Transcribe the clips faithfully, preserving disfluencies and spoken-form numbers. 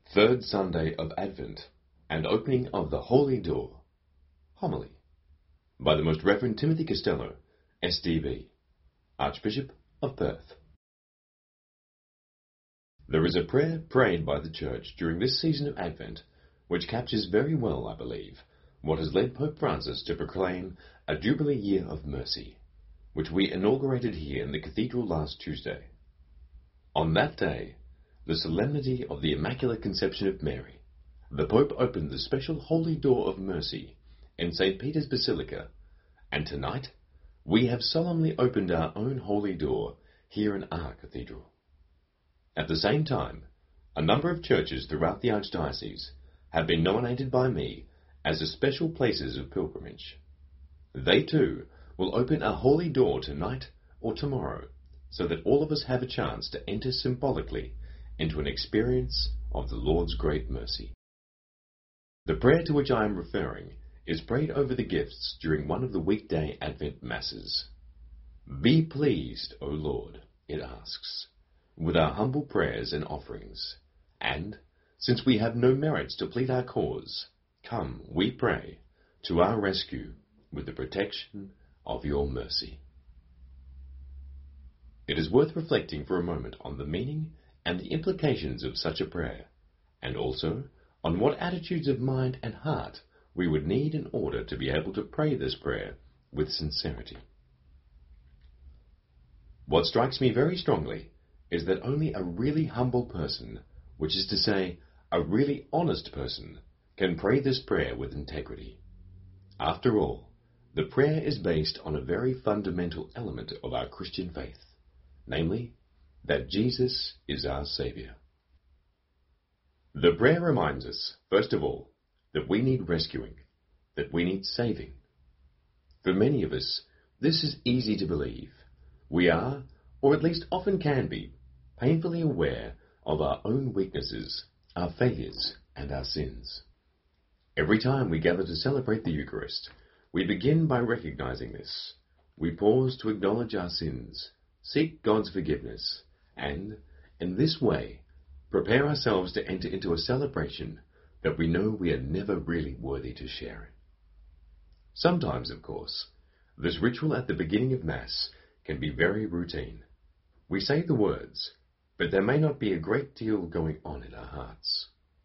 Third Sunday of Advent, and Opening of the Holy Door. Homily by the Most Reverend Timothy Costello, S D V, Archbishop of Perth. There is a prayer prayed by the Church during this season of Advent which captures very well, I believe, what has led Pope Francis to proclaim a Jubilee Year of Mercy, which we inaugurated here in the Cathedral last Tuesday. On that day, the solemnity of the Immaculate Conception of Mary, the Pope opened the special Holy Door of Mercy in Saint Peter's Basilica, and tonight we have solemnly opened our own Holy Door here in our Cathedral. At the same time, a number of churches throughout the Archdiocese have been nominated by me as special places of pilgrimage. They too will open a Holy Door tonight or tomorrow, so that all of us have a chance to enter symbolically into an experience of the Lord's great mercy. The prayer to which I am referring is prayed over the gifts during one of the weekday Advent Masses. Be pleased, O Lord, it asks, with our humble prayers and offerings, and, since we have no merits to plead our cause, come, we pray, to our rescue with the protection of your mercy. It is worth reflecting for a moment on the meaning and the implications of such a prayer, and also on what attitudes of mind and heart we would need in order to be able to pray this prayer with sincerity. What strikes me very strongly is that only a really humble person, which is to say, a really honest person, can pray this prayer with integrity. After all, the prayer is based on a very fundamental element of our Christian faith, namely, that Jesus is our Saviour. The prayer reminds us, first of all, that we need rescuing, that we need saving. For many of us, this is easy to believe. We are, or at least often can be, painfully aware of our own weaknesses, our failures, and our sins. Every time we gather to celebrate the Eucharist, we begin by recognizing this. We pause to acknowledge our sins, seek God's forgiveness, and, in this way, prepare ourselves to enter into a celebration that we know we are never really worthy to share in. Sometimes, of course, this ritual at the beginning of Mass can be very routine. We say the words, but there may not be a great deal going on in our hearts.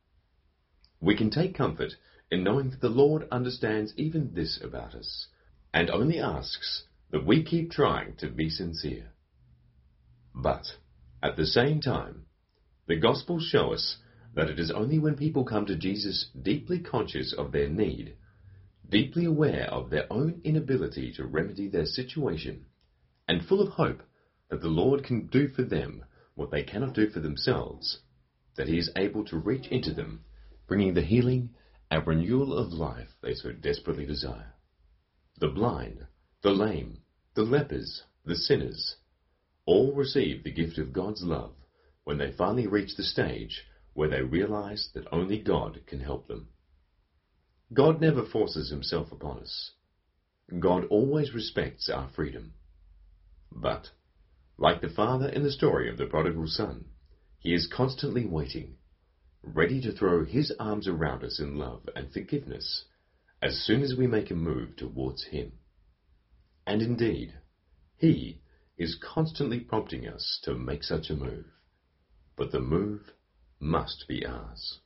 We can take comfort in knowing that the Lord understands even this about us, and only asks that we keep trying to be sincere. But, at the same time, the Gospels show us that it is only when people come to Jesus deeply conscious of their need, deeply aware of their own inability to remedy their situation, and full of hope that the Lord can do for them what they cannot do for themselves, that He is able to reach into them, bringing the healing and renewal of life they so desperately desire. The blind, the lame, the lepers, the sinners, all receive the gift of God's love when they finally reach the stage where they realize that only God can help them. God never forces Himself upon us. God always respects our freedom. But, like the father in the story of the prodigal son, He is constantly waiting, ready to throw His arms around us in love and forgiveness as soon as we make a move towards Him. And indeed, He is constantly prompting us to make such a move, but the move must be ours.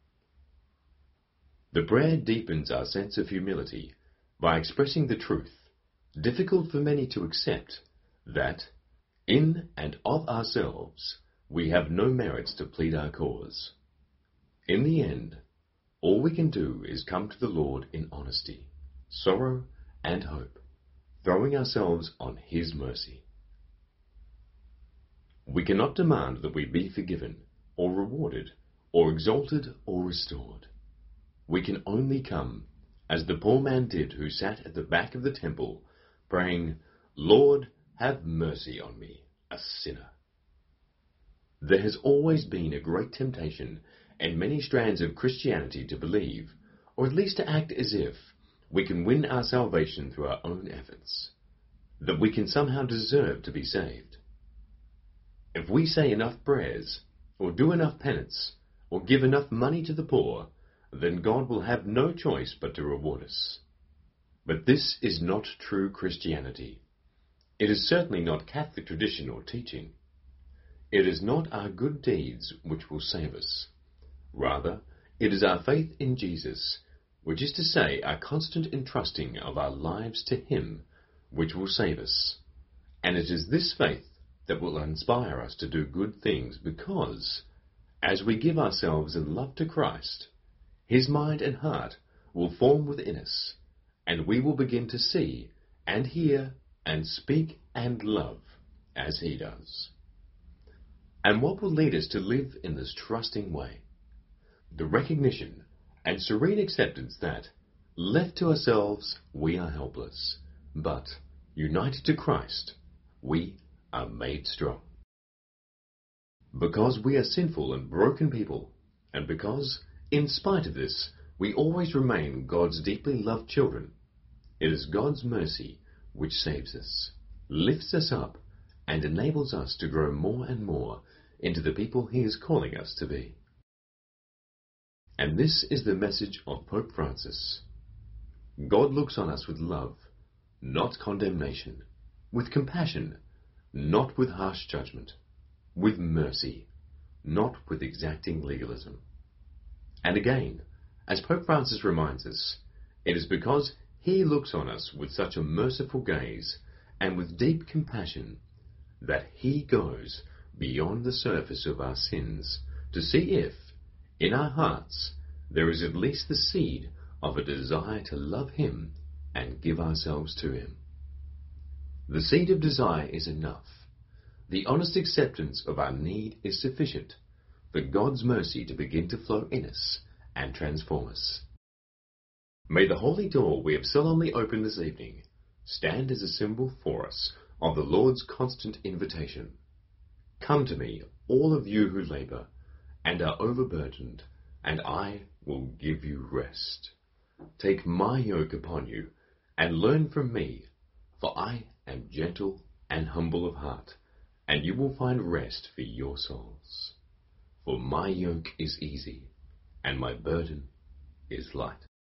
The prayer deepens our sense of humility by expressing the truth, difficult for many to accept, that, in and of ourselves, we have no merits to plead our cause. In the end, all we can do is come to the Lord in honesty, sorrow, and hope, throwing ourselves on His mercy. We cannot demand that we be forgiven, or rewarded, or exalted, or restored. We can only come, as the poor man did who sat at the back of the temple, praying, "Lord, have mercy on me, a sinner." There has always been a great temptation in many strands of Christianity to believe, or at least to act as if, we can win our salvation through our own efforts, that we can somehow deserve to be saved. If we say enough prayers, or do enough penance, or give enough money to the poor, then God will have no choice but to reward us. But this is not true Christianity. It is certainly not Catholic tradition or teaching. It is not our good deeds which will save us. Rather, it is our faith in Jesus, which is to say, our constant entrusting of our lives to Him, which will save us. And it is this faith that will inspire us to do good things, because, as we give ourselves in love to Christ, His mind and heart will form within us, and we will begin to see and hear and speak and love as He does. And what will lead us to live in this trusting way? The recognition and serene acceptance that, left to ourselves, we are helpless, but, united to Christ, we are made strong. Because we are sinful and broken people, and because, in spite of this, we always remain God's deeply loved children, it is God's mercy which saves us, lifts us up, and enables us to grow more and more into the people He is calling us to be. And this is the message of Pope Francis. God looks on us with love, not condemnation, with compassion, not with harsh judgment, with mercy, not with exacting legalism. And again, as Pope Francis reminds us, it is because He looks on us with such a merciful gaze and with deep compassion that He goes beyond the surface of our sins to see if, in our hearts, there is at least the seed of a desire to love Him and give ourselves to Him. The seed of desire is enough. The honest acceptance of our need is sufficient for God's mercy to begin to flow in us and transform us. May the holy door we have solemnly opened this evening stand as a symbol for us of the Lord's constant invitation. Come to me, all of you who labour and are overburdened, and I will give you rest. Take my yoke upon you, and learn from me, for I am gentle and humble of heart, and you will find rest for your souls. For my yoke is easy, and my burden is light.